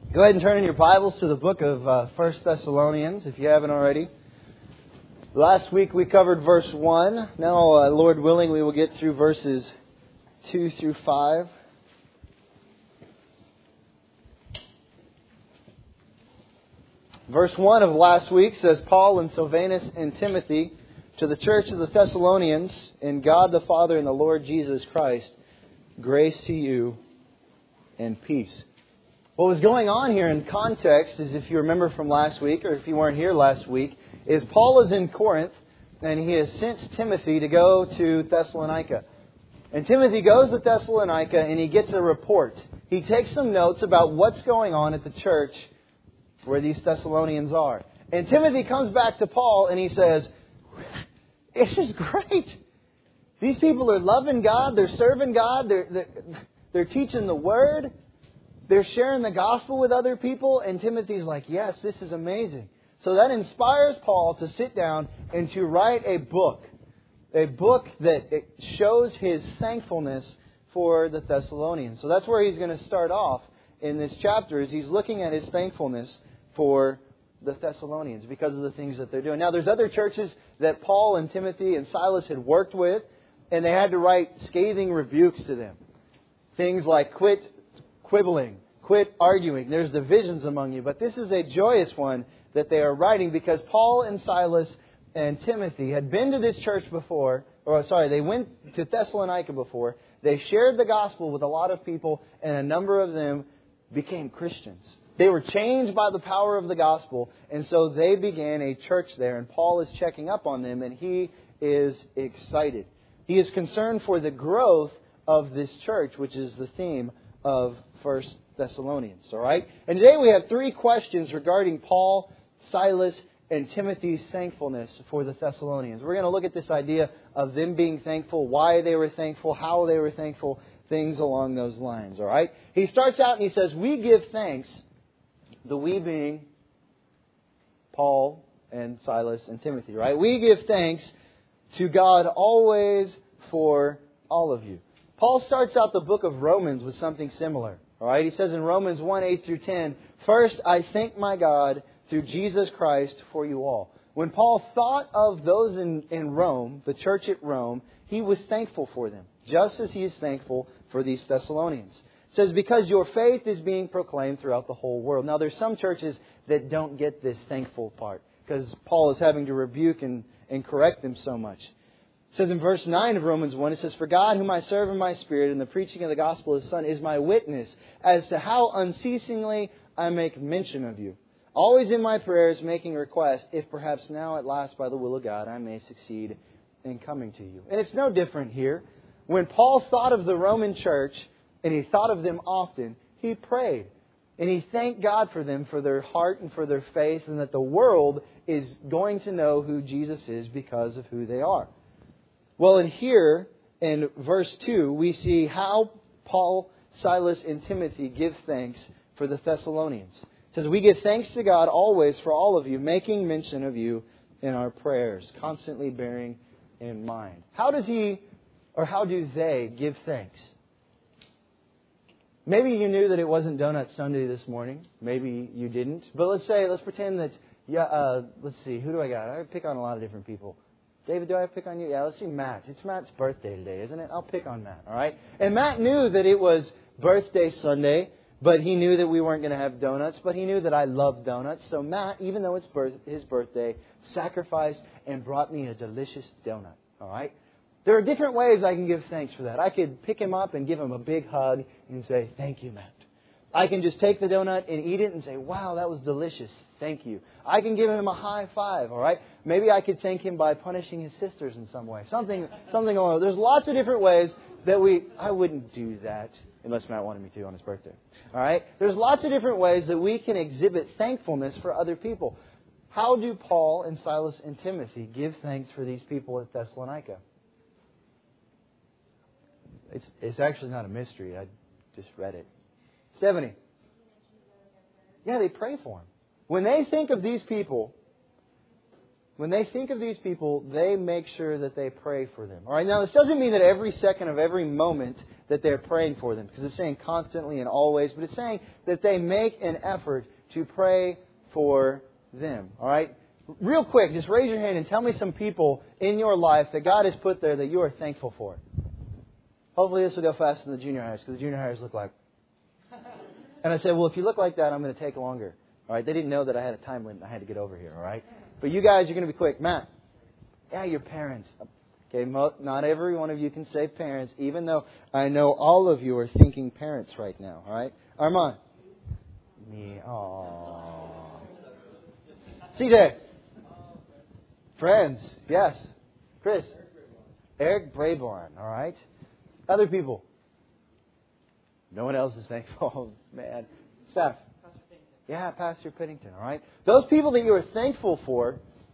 Go ahead and turn in your Bibles to the book of 1 Thessalonians, if you haven't already. Last week we covered verse 1. Now, Lord willing, we will get through verses 2 through 5. Verse 1 of last week says, Paul and Silvanus and Timothy to the church of the Thessalonians, in God the Father and the Lord Jesus Christ, grace to you and peace. What was going on here in context is, if you remember from last week, or if you weren't here last week, is Paul is in Corinth and he has sent Timothy to go to Thessalonica. And Timothy goes to Thessalonica and he gets a report. He takes some notes about what's going on at the church where these Thessalonians are. And Timothy comes back to Paul and he says, "This is great. These people are loving God, they're serving God, they're teaching the Word. They're sharing the gospel with other people." And Timothy's like, yes, this is amazing. So that inspires Paul to sit down and to write a book that shows his thankfulness for the Thessalonians. So that's where he's going to start off in this chapter, is he's looking at his thankfulness for the Thessalonians because of the things that they're doing. Now, there's other churches that Paul and Timothy and Silas had worked with, and they had to write scathing rebukes to them. Things like quit quibbling, quit arguing. There's divisions among you. But this is a joyous one that they are writing, because Paul and Silas and Timothy had been to this church before. They went to Thessalonica before. They shared the gospel with a lot of people, and a number of them became Christians. They were changed by the power of the gospel, and so they began a church there. And Paul is checking up on them, and he is excited. He is concerned for the growth of this church, which is the theme of 1 Thessalonians. All right? And today we have 3 questions regarding Paul, Silas, and Timothy's thankfulness for the Thessalonians. We're going to look at this idea of them being thankful, why they were thankful, how they were thankful, things along those lines. All right? He starts out and he says, we give thanks, the we being Paul and Silas and Timothy. Right? We give thanks to God always for all of you. Paul starts out the book of Romans with something similar. All right, he says in Romans 1, 8 through 10, "First, I thank my God through Jesus Christ for you all." When Paul thought of those in Rome, the church at Rome, he was thankful for them, just as he is thankful for these Thessalonians. It says, because your faith is being proclaimed throughout the whole world. Now, there's some churches that don't get this thankful part, because Paul is having to rebuke and correct them so much. It says in verse 9 of Romans 1, it says, "For God, whom I serve in my spirit, and the preaching of the gospel of His Son, is my witness as to how unceasingly I make mention of you, always in my prayers making request, if perhaps now at last by the will of God I may succeed in coming to you." And it's no different here. When Paul thought of the Roman church, and he thought of them often, he prayed. And he thanked God for them, for their heart and for their faith, and that the world is going to know who Jesus is because of who they are. Well, in here, in verse 2, we see how Paul, Silas, and Timothy give thanks for the Thessalonians. It says, we give thanks to God always for all of you, making mention of you in our prayers, constantly bearing in mind. How does he, or how do they give thanks? Maybe you knew that it wasn't Donut Sunday this morning. Maybe you didn't. But let's pretend that, let's see, who do I got? I pick on a lot of different people. David, do I have to pick on you? Yeah, let's see Matt. It's Matt's birthday today, isn't it? I'll pick on Matt, all right? And Matt knew that it was birthday Sunday, but he knew that we weren't going to have donuts, but he knew that I love donuts. So Matt, even though it's his birthday, sacrificed and brought me a delicious donut, all right? There are different ways I can give thanks for that. I could pick him up and give him a big hug and say, "Thank you, Matt." I can just take the donut and eat it and say, "Wow, that was delicious. Thank you." I can give him a high five, all right? Maybe I could thank him by punishing his sisters in some way. Something along. There's lots of different ways that I wouldn't do that unless Matt wanted me to on his birthday. All right? There's lots of different ways that we can exhibit thankfulness for other people. How do Paul and Silas and Timothy give thanks for these people at Thessalonica? It's actually not a mystery. I just read it. Stephanie. Yeah, they pray for him. When they think of these people, when they think of these people, they make sure that they pray for them. All right. Now, this doesn't mean that every second of every moment that they're praying for them, because it's saying constantly and always, but it's saying that they make an effort to pray for them. All right. Real quick, just raise your hand and tell me some people in your life that God has put there that you are thankful for. Hopefully this will go faster than the junior hires, because the junior hires look like... And I said, well, if you look like that, I'm going to take longer. All right. They didn't know that I had a time limit. I had to get over here. All right. But you guys, you're going to be quick. Matt. Yeah, your parents. Okay, not every one of you can say parents, even though I know all of you are thinking parents right now. All right. Armand. Me. Aww. CJ. Friends. Yes. Chris. Eric Braborn. All right. Other people. No one else is thankful. Oh, man. Steph. Yeah, Pastor Pennington, all right? Those people that you are thankful for,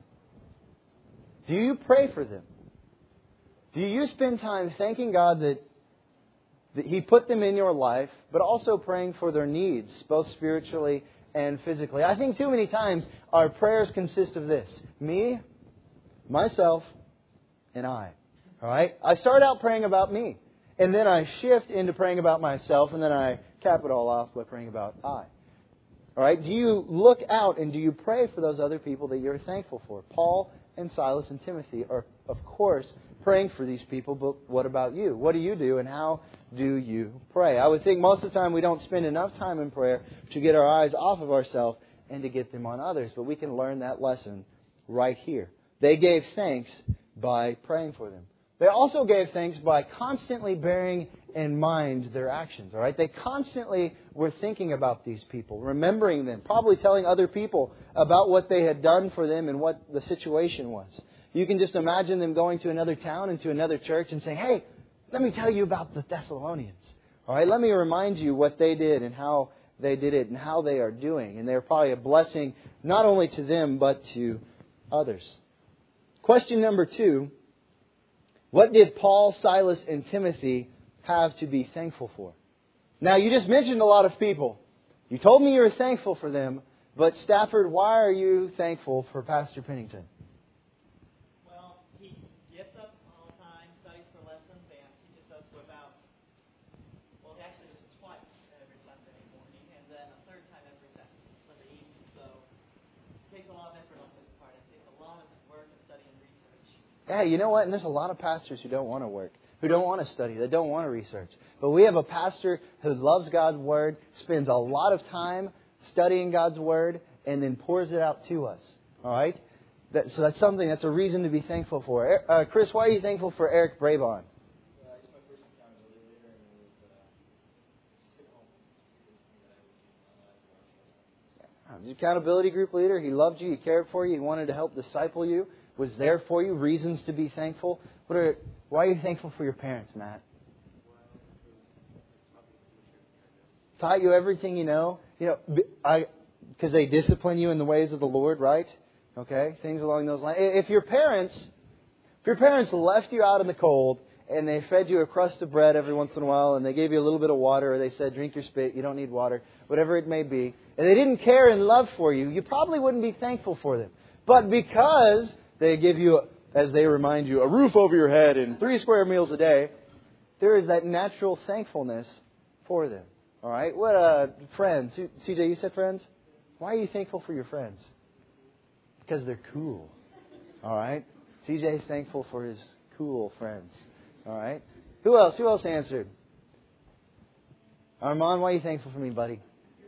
do you pray for them? Do you spend time thanking God that He put them in your life, but also praying for their needs, both spiritually and physically? I think too many times our prayers consist of this: me, myself, and I. All right? I start out praying about me, and then I shift into praying about myself, and then I cap it all off by praying about I. All right? Do you look out and do you pray for those other people that you're thankful for? Paul and Silas and Timothy are, of course, praying for these people, but what about you? What do you do and how do you pray? I would think most of the time we don't spend enough time in prayer to get our eyes off of ourselves and to get them on others, but we can learn that lesson right here. They gave thanks by praying for them. They also gave thanks by constantly bearing in mind their actions. All right, they constantly were thinking about these people, remembering them, probably telling other people about what they had done for them and what the situation was. You can just imagine them going to another town and to another church and saying, "Hey, let me tell you about the Thessalonians. All right, let me remind you what they did and how they did it and how they are doing." And they're probably a blessing not only to them but to others. Question number 2. What did Paul, Silas, and Timothy have to be thankful for? Now, you just mentioned a lot of people. You told me you were thankful for them, but Stafford, why are you thankful for Pastor Pennington? Well, he gets up all the time, studies for lessons, and teaches us about, well, actually it's twice every Sunday morning, and then a third time every Sunday evening. So it takes a lot of effort on his part. It takes a lot of work and study and research. Yeah, you know what? And there's a lot of pastors who don't want to work, who don't want to study, that don't want to research. But we have a pastor who loves God's Word, spends a lot of time studying God's Word, and then pours it out to us. All right? So that's something, that's a reason to be thankful for. Chris, why are you thankful for Eric Braborn? He's my first accountability leader, and he was just home. He's an accountability group leader. He loved you. He cared for you. He wanted to help disciple you. Was there for you. Reasons to be thankful. Why are you thankful for your parents, Matt? Taught you everything you know. Because they discipline you in the ways of the Lord, right? Okay, things along those lines. If your parents left you out in the cold and they fed you a crust of bread every once in a while and they gave you a little bit of water, or they said, "Drink your spit, you don't need water," whatever it may be, and they didn't care and love for you, you probably wouldn't be thankful for them. But because they give you, as they remind you, a roof over your head and 3 square meals a day, there is that natural thankfulness for them. All right? What friends? CJ, you said friends? Why are you thankful for your friends? Because they're cool. All right? CJ is thankful for his cool friends. All right? Who else? Who else answered? Armand, why are you thankful for me, buddy?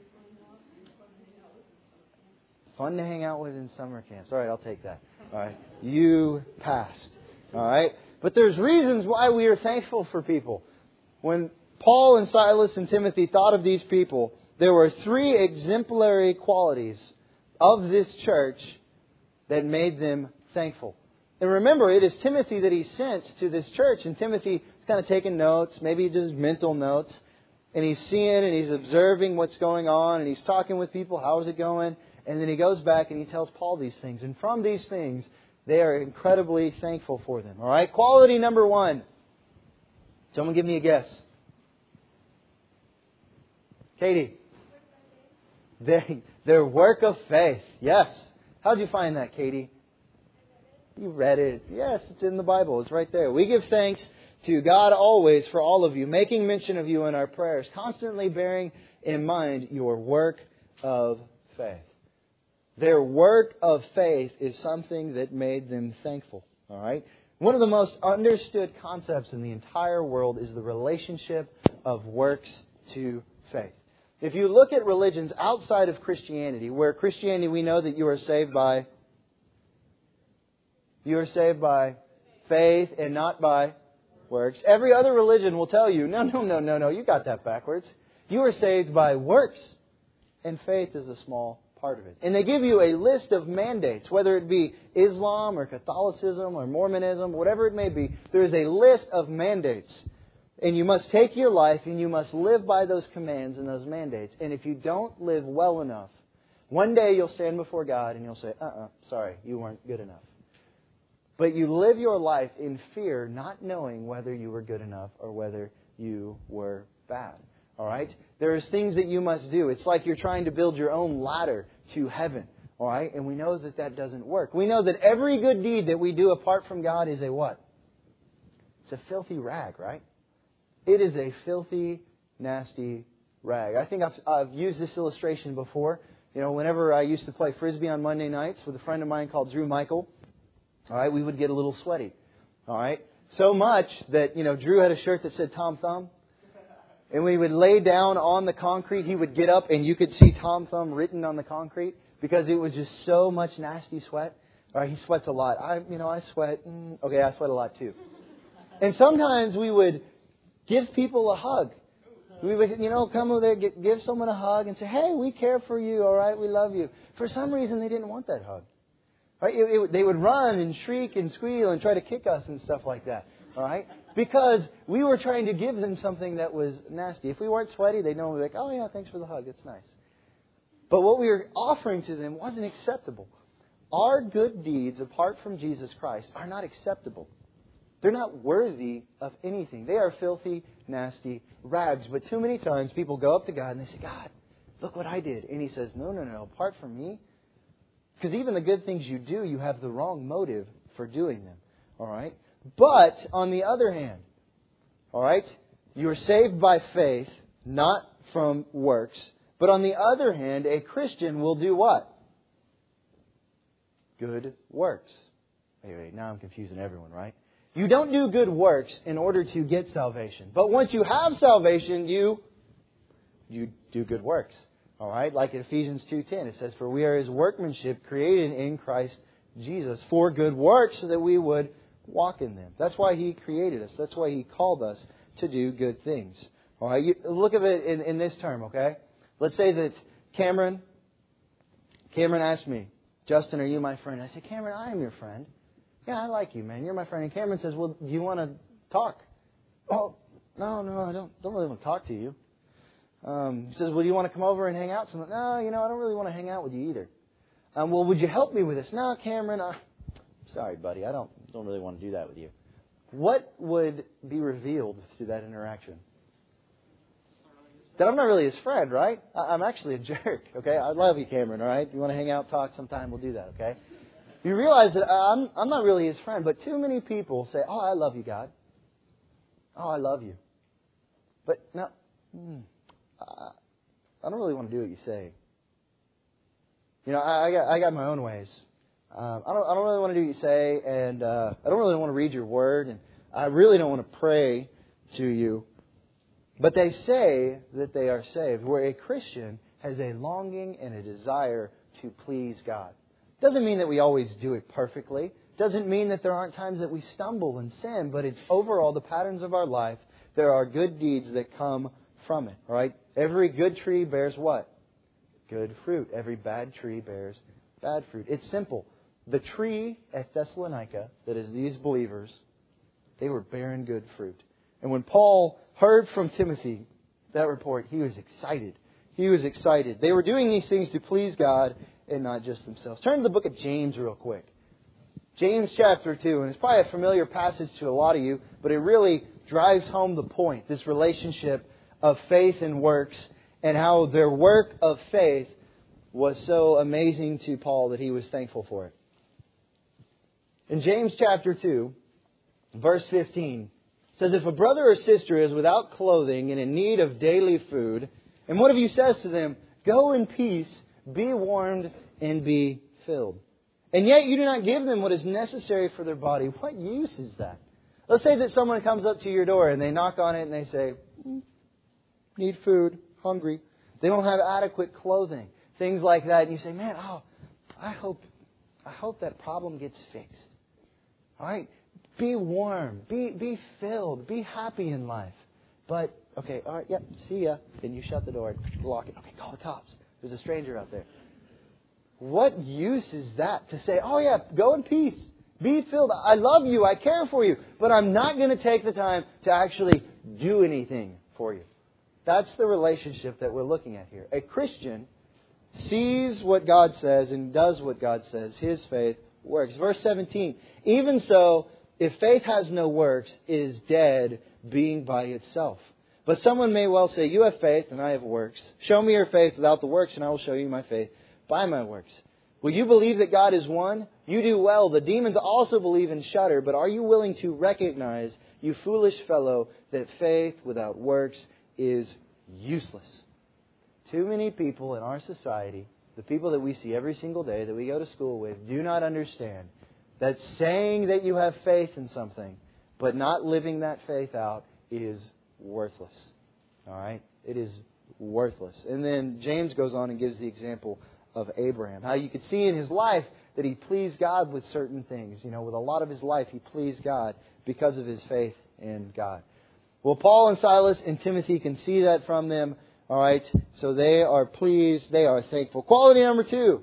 Fun to hang out with in summer camps. All right, I'll take that. All right. You passed. All right? But there's reasons why we are thankful for people. When Paul and Silas and Timothy thought of these people, there were 3 exemplary qualities of this church that made them thankful. And remember, it is Timothy that he sent to this church. And Timothy is kind of taking notes, maybe just mental notes. And he's seeing and he's observing what's going on. And he's talking with people. How's it going? And then he goes back and he tells Paul these things. And from these things, they are incredibly thankful for them. All right? Quality number 1. Someone give me a guess. Katie. Their work of faith. Yes. How'd you find that, Katie? You read it. Yes, it's in the Bible. It's right there. We give thanks to God always for all of you, making mention of you in our prayers, constantly bearing in mind your work of faith. Their work of faith is something that made them thankful. All right? One of the most understood concepts in the entire world is the relationship of works to faith. If you look at religions outside of Christianity, where Christianity we know that you are saved by faith and not by works. Every other religion will tell you, no, you got that backwards. You are saved by works, and faith is a small part of it. And they give you a list of mandates, whether it be Islam or Catholicism or Mormonism, whatever it may be. There is a list of mandates. And you must take your life and you must live by those commands and those mandates. And if you don't live well enough, one day you'll stand before God and you'll say, sorry, you weren't good enough. But you live your life in fear, not knowing whether you were good enough or whether you were bad. All right? There's things that you must do. It's like you're trying to build your own ladder to heaven. All right? And we know that that doesn't work. We know that every good deed that we do apart from God is a what? It's a filthy rag, right? It is a filthy, nasty rag. I think I've used this illustration before. You know, whenever I used to play Frisbee on Monday nights with a friend of mine called Drew Michael, all right, we would get a little sweaty. All right? So much that, Drew had a shirt that said Tom Thumb. And when he would lay down on the concrete, he would get up and you could see Tom Thumb written on the concrete because it was just so much nasty sweat. All right, he sweats a lot. I sweat. I sweat a lot too. And sometimes we would give people a hug. We would, come over there, give someone a hug and say, hey, we care for you, all right, we love you. For some reason, they didn't want that hug. Right? They would run and shriek and squeal and try to kick us and stuff like that. All right? Because we were trying to give them something that was nasty. If we weren't sweaty, they'd normally be like, oh, yeah, thanks for the hug. It's nice. But what we were offering to them wasn't acceptable. Our good deeds, apart from Jesus Christ, are not acceptable. They're not worthy of anything. They are filthy, nasty rags. But too many times people go up to God and they say, God, look what I did. And He says, no, apart from me. Because even the good things you do, you have the wrong motive for doing them. All right? But on the other hand, all right, you are saved by faith, not from works. But on the other hand, a Christian will do what? Good works. Wait, now I'm confusing everyone, right? You don't do good works in order to get salvation. But once you have salvation, you do good works. All right? Like in Ephesians 2:10, it says, for we are His workmanship created in Christ Jesus for good works so that we would walk in them. That's why He created us. That's why He called us to do good things. All right? Look at it in this term, okay? Let's say that Cameron asked me, Justin, are you my friend? I said, Cameron, I am your friend. Yeah, I like you, man. You're my friend. And Cameron says, well, do you want to talk? Oh, no, I don't really want to talk to you. He says, well, do you want to come over and hang out? So, no, I don't really want to hang out with you either. Well, would you help me with this? No, Cameron, sorry, buddy. I don't really want to do that with you. What would be revealed through that interaction? That I'm not really his friend, right? I'm actually a jerk, okay? I love you, Cameron, all right? You want to hang out, talk sometime, we'll do that, okay? You realize that I'm not really his friend, but too many people say, oh, I love you, God. Oh, I love you. But no, I don't really want to do what you say. I got my own ways. I don't really want to do what you say, and I don't really want to read your word, and I really don't want to pray to you. But they say that they are saved, where a Christian has a longing and a desire to please God. Doesn't mean that we always do it perfectly. Doesn't mean that there aren't times that we stumble and sin, but it's overall the patterns of our life. There are good deeds that come from it, right? Every good tree bears what? Good fruit. Every bad tree bears bad fruit. It's simple. The tree at Thessalonica, that is these believers, they were bearing good fruit. And when Paul heard from Timothy that report, he was excited. He was excited. They were doing these things to please God and not just themselves. Turn to the book of James real quick. James chapter 2. And it's probably a familiar passage to a lot of you, but it really drives home the point. This relationship of faith and works and how their work of faith was so amazing to Paul that he was thankful for it. In James chapter 2, verse 15, it says, if a brother or sister is without clothing and in need of daily food, and one of you says to them, go in peace, be warmed, and be filled. And yet you do not give them what is necessary for their body. What use is that? Let's say that someone comes up to your door and they knock on it and they say, need food, hungry. They don't have adequate clothing. Things like that. And you say, man, I hope that problem gets fixed. All right? Be warm. Be filled. Be happy in life. But, okay, all right, yep, see ya. Then you shut the door and lock it. Okay, call the cops. There's a stranger out there. What use is that to say, oh yeah, go in peace. Be filled. I love you. I care for you. But I'm not going to take the time to actually do anything for you. That's the relationship that we're looking at here. A Christian sees what God says and does what God says. His faith works. Verse 17, even so, if faith has no works, it is dead, being by itself. But someone may well say, you have faith and I have works. Show me your faith without the works and I will show you my faith by my works. Will you believe that God is one? You do well. The demons also believe and shudder. But are you willing to recognize, you foolish fellow, that faith without works is useless? Too many people in our society, the people that we see every single day, that we go to school with, do not understand that saying that you have faith in something, but not living that faith out, is worthless. All right? It is worthless. And then James goes on and gives the example of Abraham. How you could see in his life that he pleased God with certain things. You know, with a lot of his life, he pleased God because of his faith in God. Well, Paul and Silas and Timothy can see that from them. All right, so they are pleased, they are thankful. Quality number 2.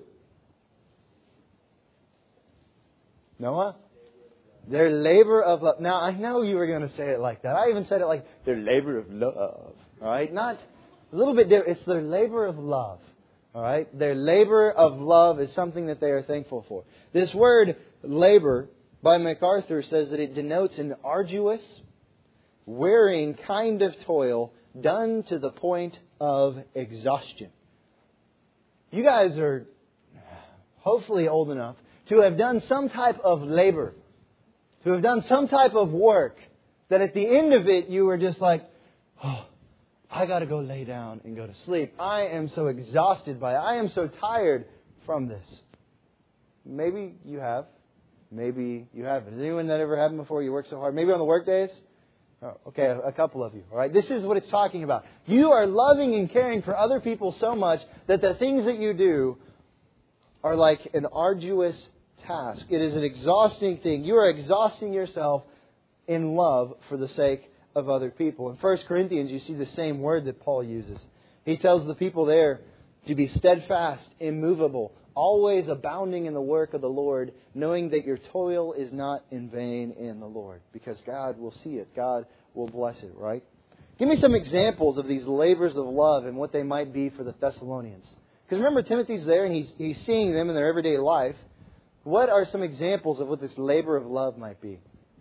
Noah? Their labor of love. Now, I know you were going to say it like that. I even said it like their labor of love. All right, not a little bit different. It's their labor of love. All right, their labor of love is something that they are thankful for. This word labor by MacArthur says that it denotes an arduous, wearing kind of toil done to the point of exhaustion. You guys are hopefully old enough to have done some type of labor, to have done some type of work, that at the end of it you were just like, oh, I got to go lay down and go to sleep. I am so exhausted by it. I am so tired from this. Maybe you have. Maybe you haven't. Has anyone that ever happened before? You work so hard. Maybe on the work days? Oh, okay, a couple of you. All right, this is what it's talking about. You are loving and caring for other people so much that the things that you do are like an arduous task. It is an exhausting thing. You are exhausting yourself in love for the sake of other people. In 1 Corinthians, you see the same word that Paul uses. He tells the people there to be steadfast, immovable, always abounding in the work of the Lord, knowing that your toil is not in vain in the Lord. Because God will see it. God will bless it, right? Give me some examples of these labors of love and what they might be for the Thessalonians. Because remember, Timothy's there and he's seeing them in their everyday life. What are some examples of what this labor of love might be?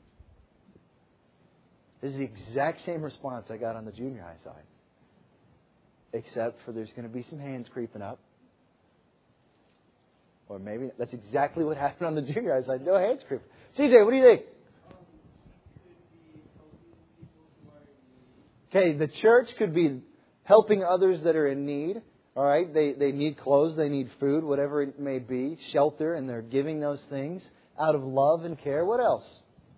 This is the exact same response I got on the junior high side. Except for there's going to be some hands creeping up. Or maybe that's exactly what happened on the junior high side. No hands creeping. CJ, what do you think? Okay, the church could be helping others that are in need. All right, they need clothes, they need food, whatever it may be, shelter, and they're giving those things out of love and care. What else?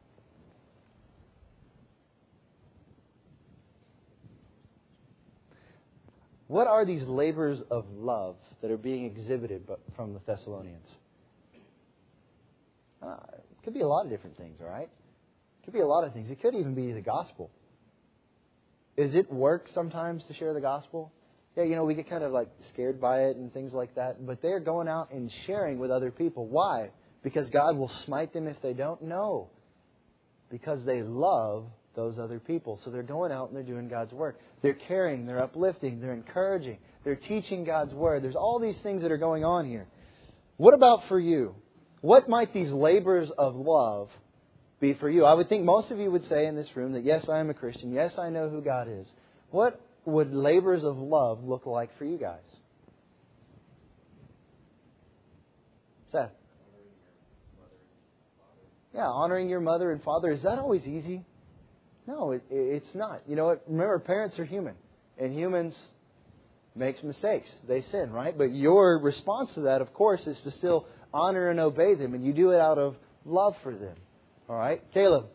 What are these labors of love that are being exhibited from the Thessalonians? It could be a lot of different things, all right? It could be a lot of things. It could even be the gospel. Is it work sometimes to share the gospel? Yeah, you know, we get kind of like scared by it and things like that. But they're going out and sharing with other people. Why? Because God will smite them if they don't? No. Because they love those other people. So they're going out and they're doing God's work. They're caring, they're uplifting, they're encouraging, they're teaching God's Word. There's all these things that are going on here. What about for you? What might these labors of love be for you? I would think most of you would say in this room that yes, I am a Christian. Yes, I know who God is. What would labors of love look like for you guys? Seth? Yeah, honoring your mother and father, is that always easy? No, it's not. You know what? Remember, parents are human. And humans make mistakes. They sin, right? But your response to that, of course, is to still honor and obey them. And you do it out of love for them. All right? Caleb.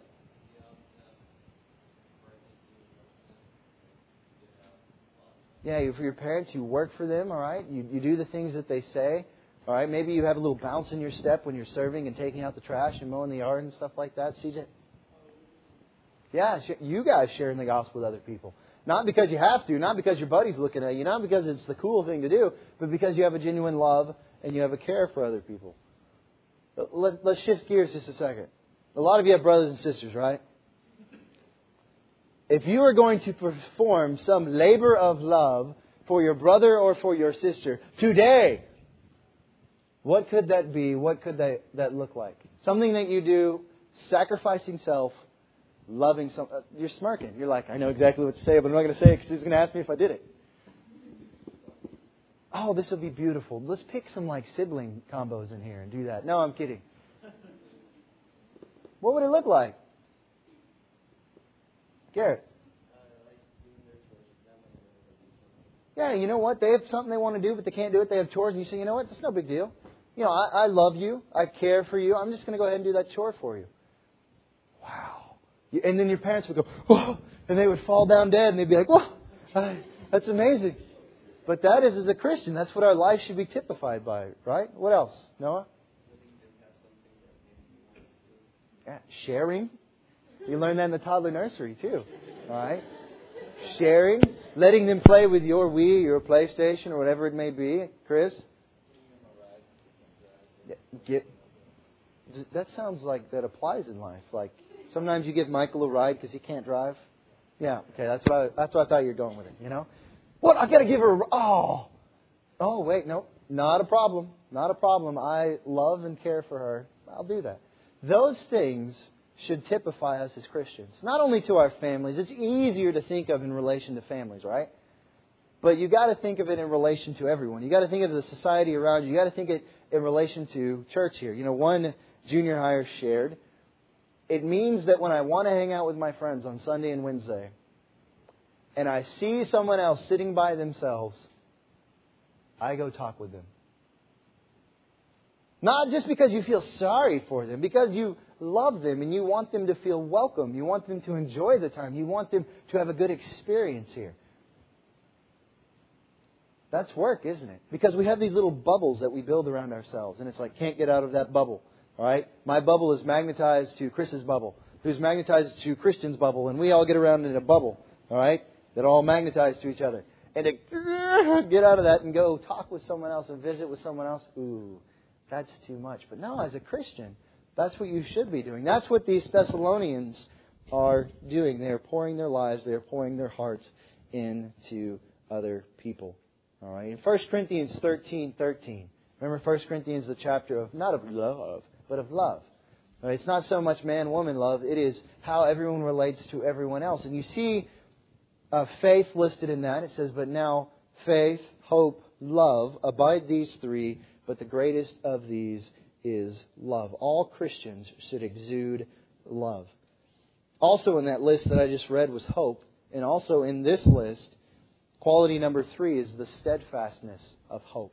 Yeah, for your parents, you work for them, all right? You do the things that they say, all right? Maybe you have a little bounce in your step when you're serving and taking out the trash and mowing the yard and stuff like that. CJ? Yeah, you guys sharing the gospel with other people. Not because you have to, not because your buddy's looking at you, not because it's the cool thing to do, but because you have a genuine love and you have a care for other people. Let's shift gears just a second. A lot of you have brothers and sisters, right? If you are going to perform some labor of love for your brother or for your sister today, what could that be? What could that look like? Something that you do, sacrificing self, loving some. You're smirking. You're like, I know exactly what to say, but I'm not going to say it because he's going to ask me if I did it. Oh, this will be beautiful. Let's pick some like sibling combos in here and do that. No, I'm kidding. What would it look like? Garrett. Yeah, you know what? They have something they want to do, but they can't do it. They have chores, and you say, you know what? That's no big deal. You know, I love you. I care for you. I'm just going to go ahead and do that chore for you. Wow. And then your parents would go, whoa, and they would fall down dead, and they'd be like, whoa, that's amazing. But that is, as a Christian, that's what our life should be typified by, right? What else? Noah? Yeah, sharing. You learn that in the toddler nursery, too. All right? Sharing. Letting them play with your Wii, your PlayStation, or whatever it may be. Chris? That sounds like that applies in life. Like, sometimes you give Michael a ride because he can't drive. Yeah, okay, that's what I thought you were going with it, you know? What? I got to give her oh, wait, no, not a problem. Not a problem. I love and care for her. I'll do that. Those things should typify us as Christians. Not only to our families. It's easier to think of in relation to families, right? But you got to think of it in relation to everyone. You got to think of the society around you. You got to think it in relation to church here. You know, one junior hire shared, it means that when I want to hang out with my friends on Sunday and Wednesday, and I see someone else sitting by themselves, I go talk with them. Not just because you feel sorry for them, because you love them and you want them to feel welcome. You want them to enjoy the time. You want them to have a good experience here. That's work, isn't it? Because we have these little bubbles that we build around ourselves. And it's like, can't get out of that bubble. All right? My bubble is magnetized to Chris's bubble, who's magnetized to Christian's bubble. And we all get around in a bubble. All right? That all magnetize to each other. And to get out of that and go talk with someone else and visit with someone else, ooh, that's too much. But no, as a Christian, that's what you should be doing. That's what these Thessalonians are doing. They are pouring their lives, they are pouring their hearts into other people. All right. In 1 Corinthians 13:13, remember 1 Corinthians, the chapter of, not of love, but of love. All right? It's not so much man-woman love. It is how everyone relates to everyone else. And you see faith listed in that. It says, but now faith, hope, love, abide these three, but the greatest of these is love. All Christians should exude love. Also in that list that I just read was hope. And also in this list, quality number 3 is the steadfastness of hope.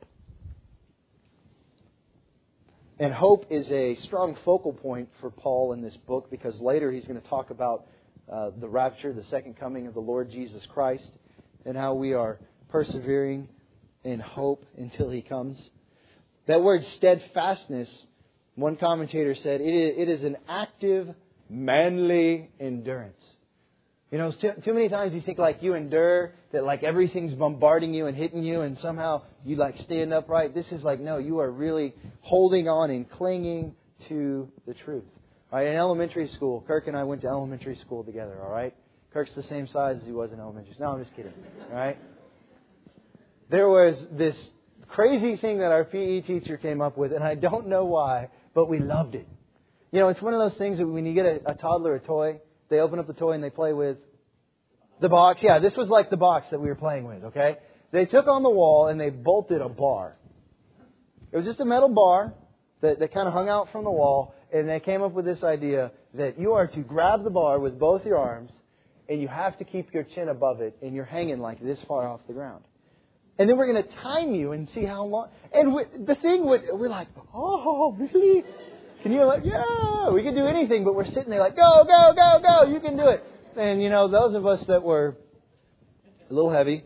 And hope is a strong focal point for Paul in this book because later he's going to talk about the rapture, the second coming of the Lord Jesus Christ, and how we are persevering in hope until He comes. That word steadfastness, one commentator said, it is an active, manly endurance. You know, too many times you think like you endure, that like everything's bombarding you and hitting you and somehow you like stand upright. This is like, no, you are really holding on and clinging to the truth. All right, in elementary school, Kirk and I went to elementary school together, all right? Kirk's the same size as he was in elementary school. No, I'm just kidding, all right? There was this crazy thing that our PE teacher came up with, and I don't know why, but we loved it. You know, it's one of those things that when you get a toddler a toy, they open up the toy and they play with the box. Yeah, this was like the box that we were playing with, okay? They took on the wall and they bolted a bar. It was just a metal bar that kind of hung out from the wall, And they came up with this idea that you are to grab the bar with both your arms and you have to keep your chin above it and you're hanging like this far off the ground. And then we're going to time you and see how long. And we're like, oh, really? Can you, like, yeah, we can do anything, but we're sitting there like, go, go, go, go, you can do it. And, those of us that were a little heavy,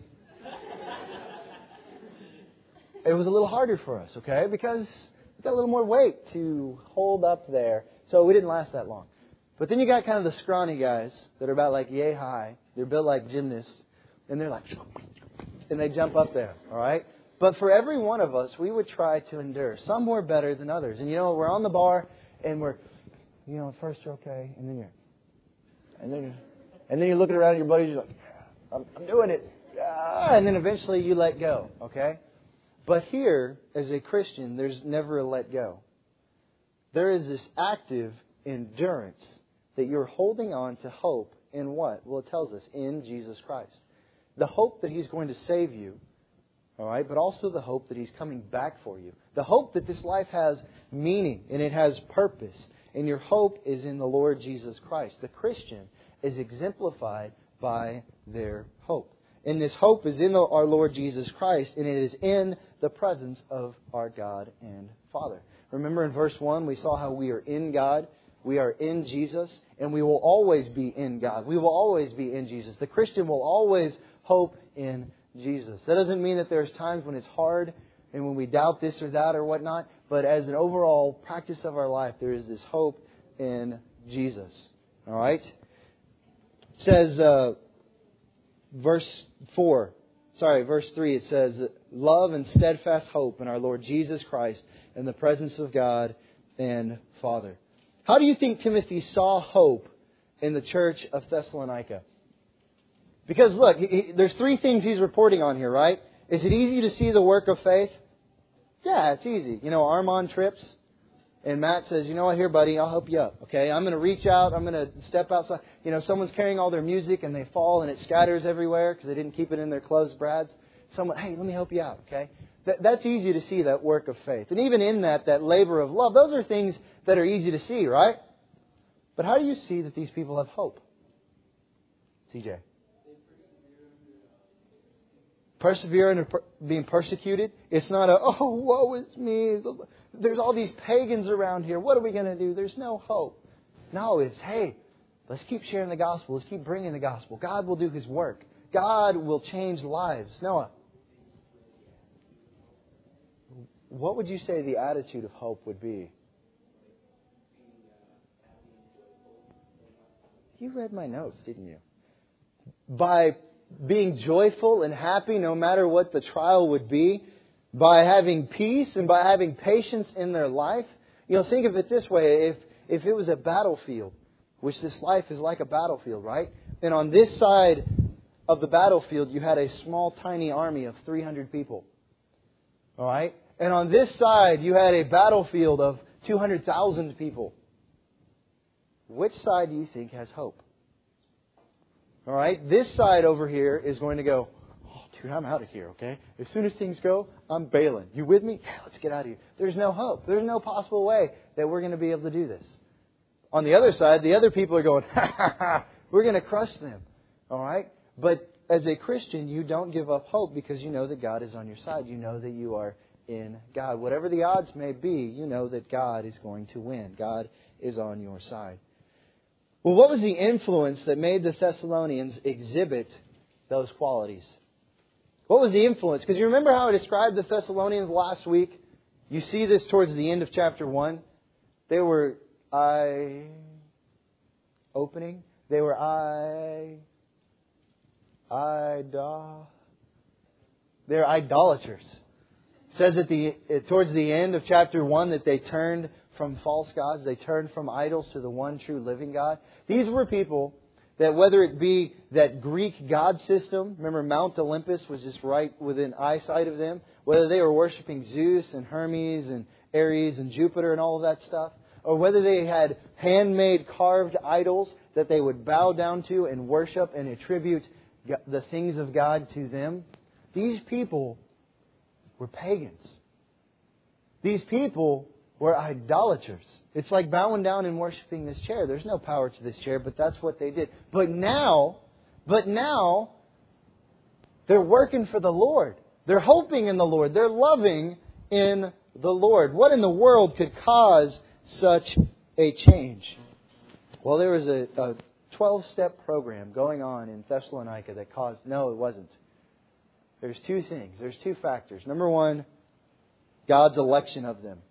it was a little harder for us, okay? Because we got a little more weight to hold up there. So we didn't last that long. But then you got kind of the scrawny guys that are about like yay high. They're built like gymnasts. And they're like, and they jump up there, all right? But for every one of us, we would try to endure. Some were better than others. And we're on the bar and we're, at first you're okay. And then you're looking around at your buddies. You're like, I'm doing it. Yeah. And then eventually you let go, okay? But here, as a Christian, there's never a let go. There is this active endurance that you're holding on to hope in what? Well, it tells us, in Jesus Christ. The hope that He's going to save you, all right, but also the hope that He's coming back for you. The hope that this life has meaning and it has purpose. And your hope is in the Lord Jesus Christ. The Christian is exemplified by their hope. And this hope is in our Lord Jesus Christ, and it is in the presence of our God and Father. Remember in verse 1, we saw how we are in God, we are in Jesus, and we will always be in God. We will always be in Jesus. The Christian will always hope in Jesus. That doesn't mean that there's times when it's hard and when we doubt this or that or whatnot, but as an overall practice of our life, there is this hope in Jesus. All right? It says, verse 3, it says, love and steadfast hope in our Lord Jesus Christ in the presence of God and Father. How do you think Timothy saw hope in the church of Thessalonica? Because look, there's three things he's reporting on here, right? Is it easy to see the work of faith? Yeah, it's easy. Armand trips. And Matt says, you know what, here, buddy, I'll help you up, okay? I'm going to reach out. I'm going to step outside. Someone's carrying all their music and they fall and it scatters everywhere because they didn't keep it in their clothes brads. Someone, hey, let me help you out, okay? That's easy to see, that work of faith. And even in that labor of love, those are things that are easy to see, right? But how do you see that these people have hope? CJ. Persevere under being persecuted. It's not oh, woe is me. There's all these pagans around here. What are we going to do? There's no hope. No, it's, hey, let's keep sharing the gospel. Let's keep bringing the gospel. God will do His work. God will change lives. Noah, what would you say the attitude of hope would be? You read my notes, didn't you? By being joyful and happy no matter what the trial would be, by having peace and by having patience in their life. Think of it this way. If it was a battlefield, which this life is like a battlefield, right? And on this side of the battlefield, you had a small, tiny army of 300 people. All right? And on this side, you had a battlefield of 200,000 people. Which side do you think has hope? All right? This side over here is going to go, oh, dude, I'm out of here, okay? As soon as things go, I'm bailing. You with me? Yeah, let's get out of here. There's no hope. There's no possible way that we're going to be able to do this. On the other side, the other people are going, ha, ha, ha, we're going to crush them. All right? But as a Christian, you don't give up hope because you know that God is on your side. You know that you are in God. Whatever the odds may be, you know that God is going to win. God is on your side. Well, what was the influence that made the Thessalonians exhibit those qualities? What was the influence? Because you remember how I described the Thessalonians last week? You see this towards the end of chapter 1. They were eye-opening. They were they're idolaters. It says towards the end of chapter 1 that they turned from false gods. They turned from idols to the one true living God. These were people that, whether it be that Greek god system, remember Mount Olympus was just right within eyesight of them, whether they were worshiping Zeus and Hermes and Ares and Jupiter and all of that stuff, or whether they had handmade carved idols that they would bow down to and worship and attribute the things of God to them. These people were pagans. These people were idolaters. It's like bowing down and worshiping this chair. There's no power to this chair, but that's what they did. But now, they're working for the Lord. They're hoping in the Lord. They're loving in the Lord. What in the world could cause such a change? Well, there was a 12-step program going on in Thessalonica that caused... No, it wasn't. There's two things. There's two factors. Number one, God's election of them.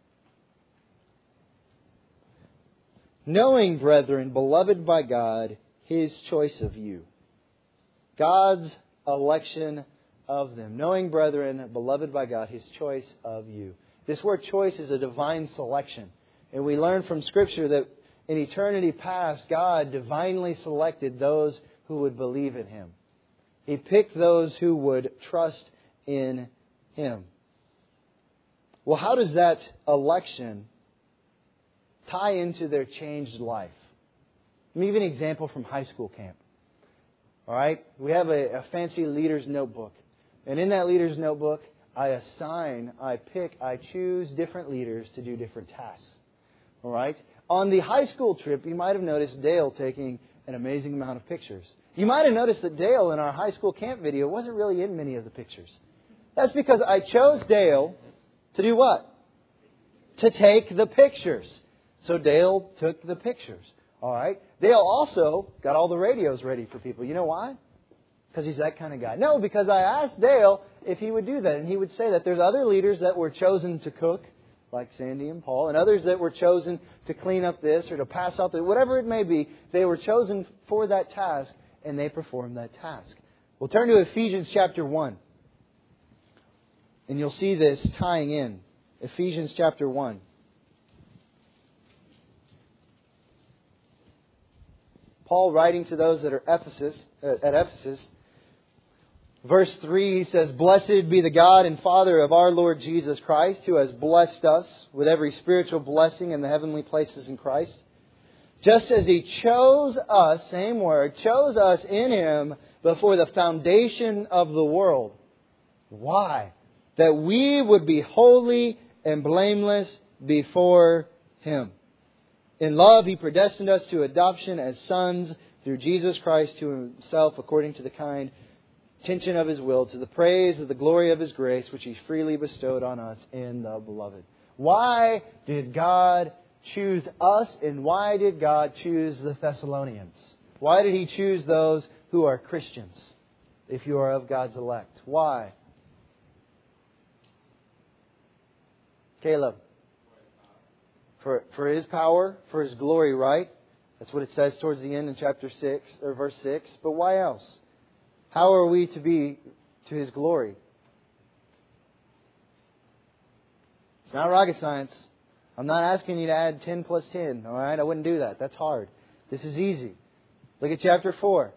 Knowing, brethren, beloved by God, His choice of you. God's election of them. Knowing, brethren, beloved by God, His choice of you. This word choice is a divine selection. And we learn from Scripture that in eternity past, God divinely selected those who would believe in Him. He picked those who would trust in Him. Well, how does that election tie into their changed life? Let me give you an example from high school camp. All right? We have a fancy leader's notebook. And in that leader's notebook, I choose different leaders to do different tasks. All right? On the high school trip, you might have noticed Dale taking an amazing amount of pictures. You might have noticed that Dale in our high school camp video wasn't really in many of the pictures. That's because I chose Dale to do what? To take the pictures. So Dale took the pictures. All right? Dale also got all the radios ready for people. You know why? Because he's that kind of guy. No, because I asked Dale if he would do that. And he would say that there's other leaders that were chosen to cook, like Sandy and Paul, and others that were chosen to clean up this or to pass out the... Whatever it may be, they were chosen for that task, and they performed that task. We'll turn to Ephesians chapter 1. And you'll see this tying in. Ephesians chapter 1. Paul writing to those that are at Ephesus. Verse 3, he says, Blessed be the God and Father of our Lord Jesus Christ, who has blessed us with every spiritual blessing in the heavenly places in Christ. Just as He chose us, same word, chose us in Him before the foundation of the world. Why? That we would be holy and blameless before Him. In love, He predestined us to adoption as sons through Jesus Christ to Himself, according to the kind intention of His will, to the praise of the glory of His grace, which He freely bestowed on us in the Beloved. Why did God choose us, and why did God choose the Thessalonians? Why did He choose those who are Christians, if you are of God's elect? Why? Caleb. For His power, for His glory, right? That's what it says towards the end in chapter 6, or verse 6. But why else? How are we to be to His glory? It's not rocket science. I'm not asking you to add 10 plus 10, all right? I wouldn't do that. That's hard. This is easy. Look at chapter 4.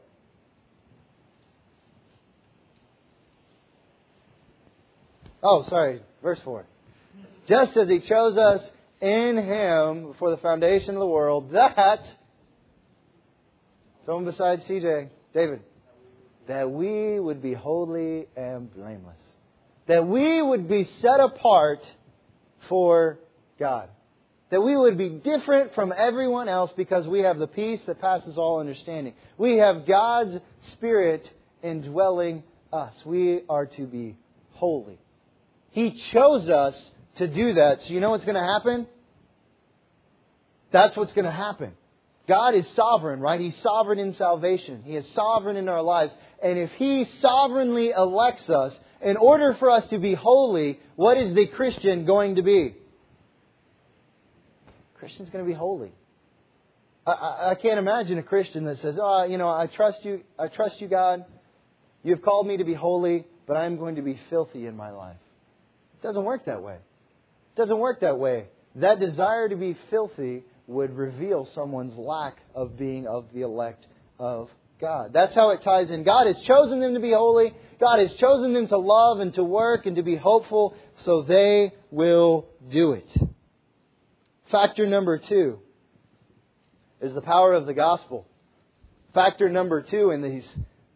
Oh, sorry, verse 4. Just as He chose us in Him before the foundation of the world, that... Someone besides CJ, David. That we would be holy and blameless. That we would be set apart for God. That we would be different from everyone else because we have the peace that passes all understanding. We have God's Spirit indwelling us. We are to be holy. He chose us to do that. So you know what's going to happen? That's what's going to happen. God is sovereign, right? He's sovereign in salvation. He is sovereign in our lives. And if He sovereignly elects us, in order for us to be holy, what is the Christian going to be? Christian's going to be holy. I can't imagine a Christian that says, I trust you, God. You've called me to be holy, but I'm going to be filthy in my life. It doesn't work that way. It doesn't work that way. That desire to be filthy would reveal someone's lack of being of the elect of God. That's how it ties in. God has chosen them to be holy. God has chosen them to love and to work and to be hopeful, so they will do it. Factor number 2 is the power of the gospel. Factor number 2 in these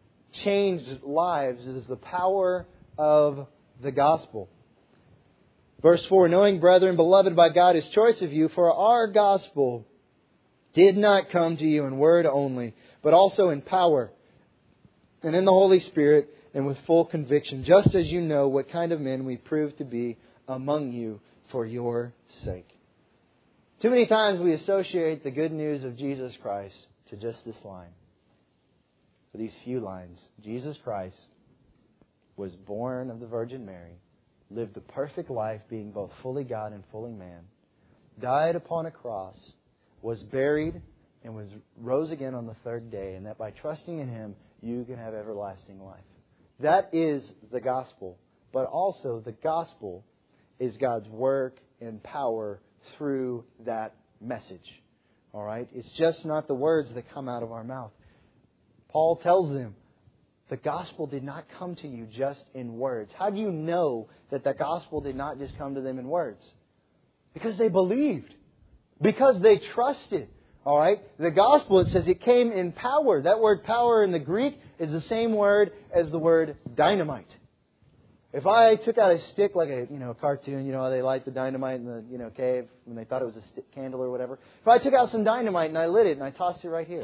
changed lives is the power of the gospel. Verse 4, knowing, brethren, beloved by God, His choice of you, for our gospel did not come to you in word only, but also in power and in the Holy Spirit and with full conviction, just as you know what kind of men we proved to be among you for your sake. Too many times we associate the good news of Jesus Christ to just this line. For these few lines, Jesus Christ was born of the Virgin Mary, lived the perfect life being both fully God and fully man, died upon a cross, was buried, and rose again on the third day, and that by trusting in Him, you can have everlasting life. That is the gospel. But also the gospel is God's work and power through that message. All right? It's just not the words that come out of our mouth. Paul tells them, the gospel did not come to you just in words. How do you know that the gospel did not just come to them in words? Because they believed. Because they trusted. All right? The gospel, it says it came in power. That word power in the Greek is the same word as the word dynamite. If I took out a stick like a cartoon, how they light the dynamite in the cave when they thought it was a stick candle or whatever. If I took out some dynamite and I lit it and I tossed it right here,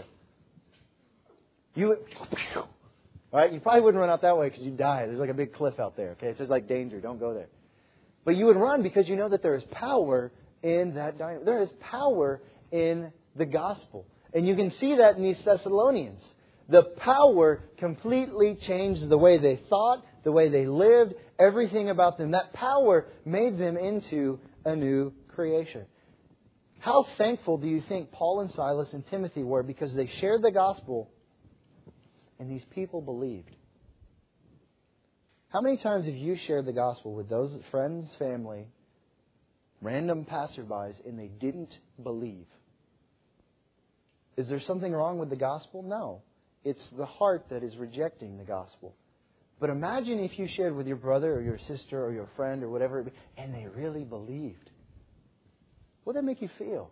all right, you probably wouldn't run out that way because you'd die. There's like a big cliff out there. Okay, it says like danger, don't go there. But you would run because you know that there is power in that dynamite. There is power in the gospel. And you can see that in these Thessalonians. The power completely changed the way they thought, the way they lived, everything about them. That power made them into a new creation. How thankful do you think Paul and Silas and Timothy were because they shared the gospel and these people believed? How many times have you shared the gospel with those friends, family, random passerbys, and they didn't believe? Is there something wrong with the gospel? No. It's the heart that is rejecting the gospel. But imagine if you shared with your brother or your sister or your friend or whatever it be, and they really believed. What would that make you feel?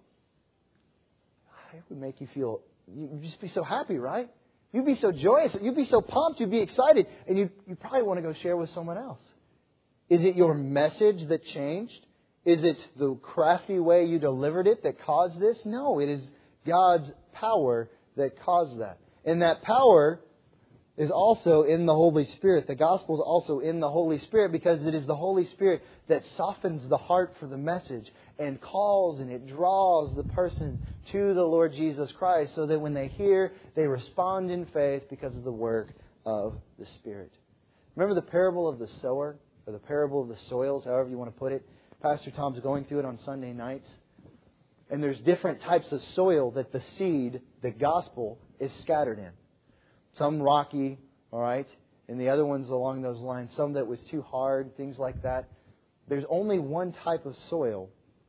It would make you feel, you'd just be so happy, right? You'd be so joyous. You'd be so pumped. You'd be excited. And you probably want to go share with someone else. Is it your message that changed? Is it the crafty way you delivered it that caused this? No, it is God's power that caused that. And that power is also in the Holy Spirit. The gospel is also in the Holy Spirit because it is the Holy Spirit that softens the heart for the message and calls and it draws the person to the Lord Jesus Christ so that when they hear, they respond in faith because of the work of the Spirit. Remember the parable of the sower or the parable of the soils, however you want to put it? Pastor Tom's going through it on Sunday nights. And there's different types of soil that the seed, the gospel, is scattered in. Some rocky, all right, and the other ones along those lines. Some that was too hard, things like that. There's only one type of soil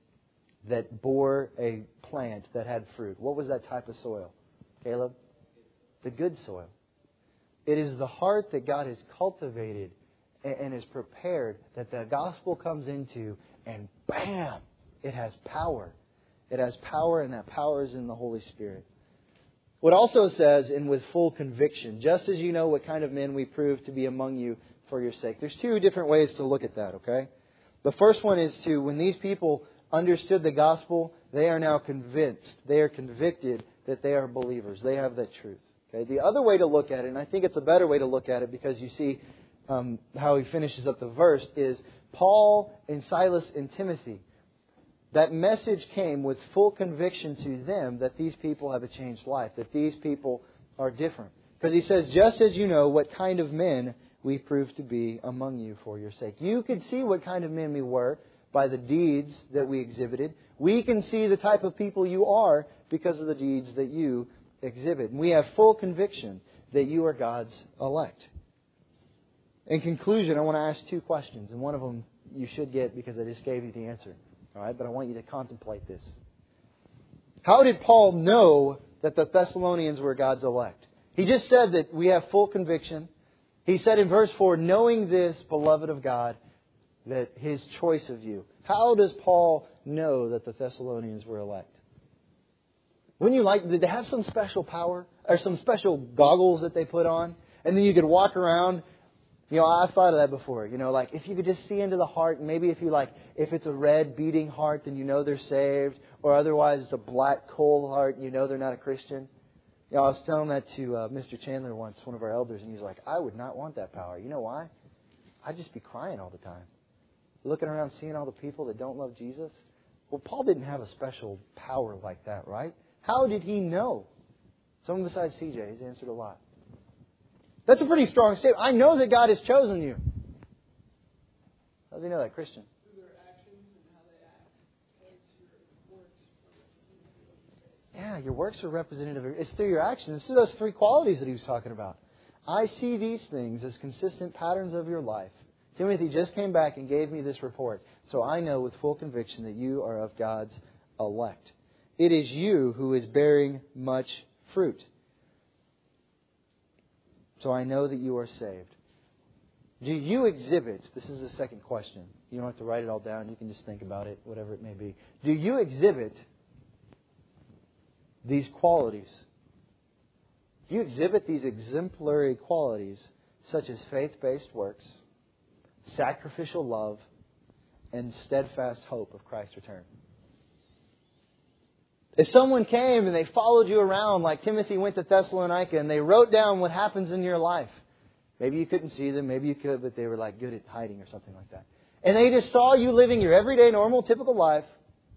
that bore a plant that had fruit. What was that type of soil, Caleb? The good soil. It is the heart that God has cultivated and is prepared that the gospel comes into, and bam, it has power. It has power, and that power is in the Holy Spirit. What also says, and with full conviction, just as you know what kind of men we prove to be among you for your sake. There's two different ways to look at that, okay? The first one is when these people understood the gospel, they are now convinced. They are convicted that they are believers. They have that truth. Okay? The other way to look at it, and I think it's a better way to look at it because you see how he finishes up the verse, is Paul and Silas and Timothy. That message came with full conviction to them that these people have a changed life, that these people are different. Because he says, just as you know what kind of men we prove to be among you for your sake. You could see what kind of men we were by the deeds that we exhibited. We can see the type of people you are because of the deeds that you exhibit. And we have full conviction that you are God's elect. In conclusion, I want to ask two questions. And one of them you should get because I just gave you the answer. All right, but I want you to contemplate this. How did Paul know that the Thessalonians were God's elect? He just said that we have full conviction. He said in verse 4, knowing this, beloved of God, that His choice of you. How does Paul know that the Thessalonians were elect? Wouldn't you did they have some special power or some special goggles that they put on? And then you could walk around I've thought of that before. Like if you could just see into the heart, and maybe if it's a red beating heart, then they're saved. Or otherwise it's a black cold heart, and they're not a Christian. I was telling that to Mr. Chandler once, one of our elders, and he's like, I would not want that power. You know why? I'd just be crying all the time. Looking around, seeing all the people that don't love Jesus. Well, Paul didn't have a special power like that, right? How did he know? Someone besides CJ, he's answered a lot. That's a pretty strong statement. I know that God has chosen you. How does he know that, Christian? Through their actions and how they act. Your works are Yeah, your works are representative. It's through your actions. It's through those three qualities that he was talking about. I see these things as consistent patterns of your life. Timothy just came back and gave me this report. So I know with full conviction that you are of God's elect. It is you who is bearing much fruit. So I know that you are saved. Do you exhibit, this is the second question. You don't have to write it all down. You can just think about it, whatever it may be. Do you exhibit these qualities? Do you exhibit these exemplary qualities such as faith-based works, sacrificial love, and steadfast hope of Christ's return? If someone came and they followed you around like Timothy went to Thessalonica and they wrote down what happens in your life, maybe you couldn't see them, maybe you could, but they were like good at hiding or something like that, and they just saw you living your everyday, normal, typical life,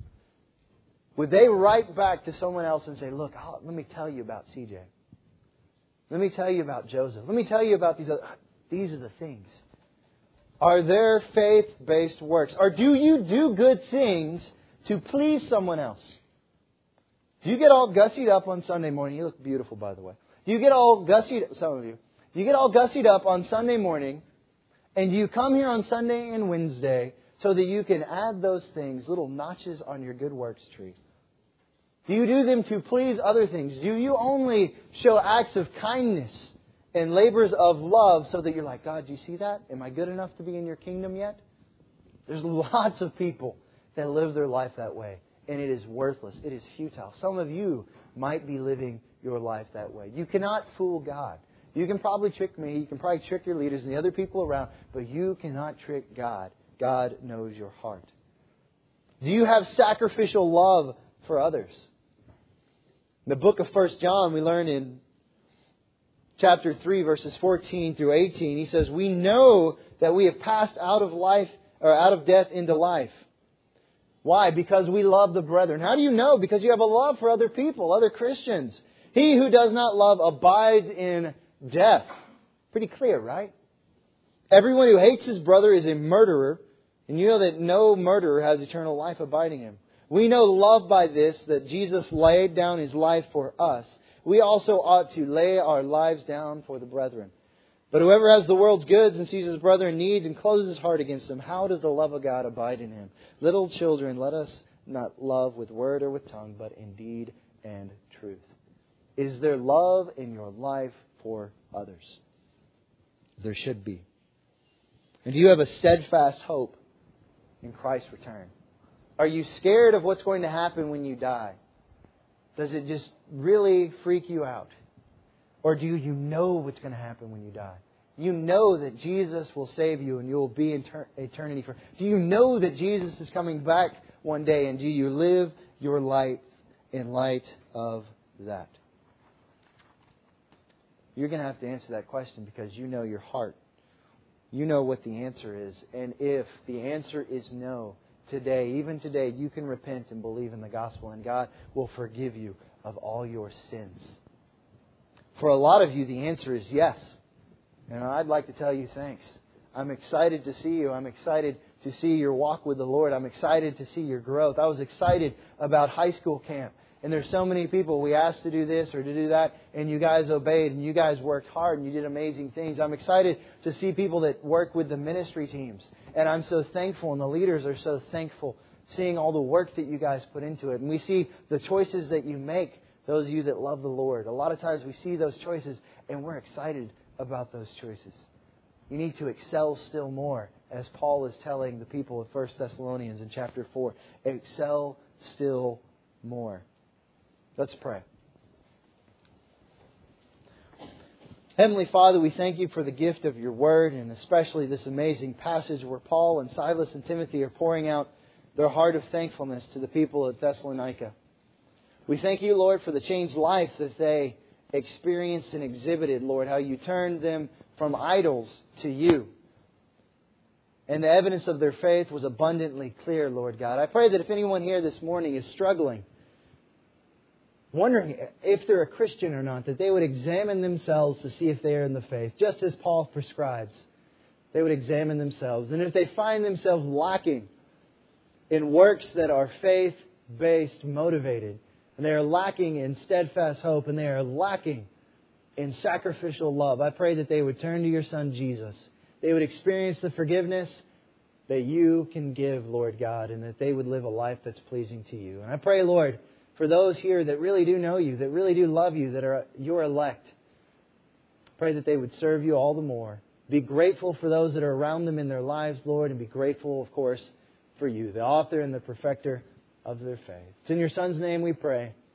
would they write back to someone else and say, look, let me tell you about CJ. Let me tell you about Joseph. Let me tell you about these are the things. Are there faith-based works? Or do you do good things to please someone else? Do you get all gussied up on Sunday morning? You look beautiful, by the way. Do you get all gussied, some of you, do you get all gussied up on Sunday morning, and do you come here on Sunday and Wednesday so that you can add those things, little notches on your good works tree? Do you do them to please other things? Do you only show acts of kindness and labors of love so that you're like, God, do you see that? Am I good enough to be in your kingdom yet? There's lots of people that live their life that way. And it is worthless. It is futile. Some of you might be living your life that way. You cannot fool God. You can probably trick me. You can probably trick your leaders and the other people around. But you cannot trick God. God knows your heart. Do you have sacrificial love for others? In the book of 1 John, we learn in chapter 3, verses 14 through 18, he says, we know that we have passed out of life, or out of death into life. Why? Because we love the brethren. How do you know? Because you have a love for other people, other Christians. He who does not love abides in death. Pretty clear, right? Everyone who hates his brother is a murderer, and you know that no murderer has eternal life abiding in him. We know love by this, that Jesus laid down His life for us. We also ought to lay our lives down for the brethren. But whoever has the world's goods and sees his brother in need and closes his heart against him, how does the love of God abide in him? Little children, let us not love with word or with tongue, but in deed and truth. Is there love in your life for others? There should be. And do you have a steadfast hope in Christ's return? Are you scared of what's going to happen when you die? Does it just really freak you out? Or do you know what's going to happen when you die? You know that Jesus will save you and you will be in eternity for. Do you know that Jesus is coming back one day, and do you live your life in light of that? You're going to have to answer that question because you know your heart. You know what the answer is. And if the answer is no, today, even today, you can repent and believe in the gospel, and God will forgive you of all your sins. For a lot of you, the answer is yes. And I'd like to tell you thanks. I'm excited to see you. I'm excited to see your walk with the Lord. I'm excited to see your growth. I was excited about high school camp. And there's so many people we asked to do this or to do that, and you guys obeyed, and you guys worked hard, and you did amazing things. I'm excited to see people that work with the ministry teams. And I'm so thankful, and the leaders are so thankful, seeing all the work that you guys put into it. And we see the choices that you make, those of you that love the Lord. A lot of times we see those choices, and we're excited about those choices. You need to excel still more, as Paul is telling the people of 1 Thessalonians in chapter 4. Excel still more. Let's pray. Heavenly Father, we thank you for the gift of your word, and especially this amazing passage where Paul and Silas and Timothy are pouring out their heart of thankfulness to the people at Thessalonica. We thank you, Lord, for the changed life that they experienced and exhibited, Lord, how you turned them from idols to you. And the evidence of their faith was abundantly clear, Lord God. I pray that if anyone here this morning is struggling, wondering if they're a Christian or not, that they would examine themselves to see if they are in the faith, just as Paul prescribes. They would examine themselves. And if they find themselves lacking in works that are faith-based, motivated, and they are lacking in steadfast hope, and they are lacking in sacrificial love, I pray that they would turn to your Son, Jesus. They would experience the forgiveness that you can give, Lord God, and that they would live a life that's pleasing to you. And I pray, Lord, for those here that really do know you, that really do love you, that are your elect, pray that they would serve you all the more. Be grateful for those that are around them in their lives, Lord, and be grateful, of course, for you, the author and the perfecter of their faith. It's in your Son's name we pray.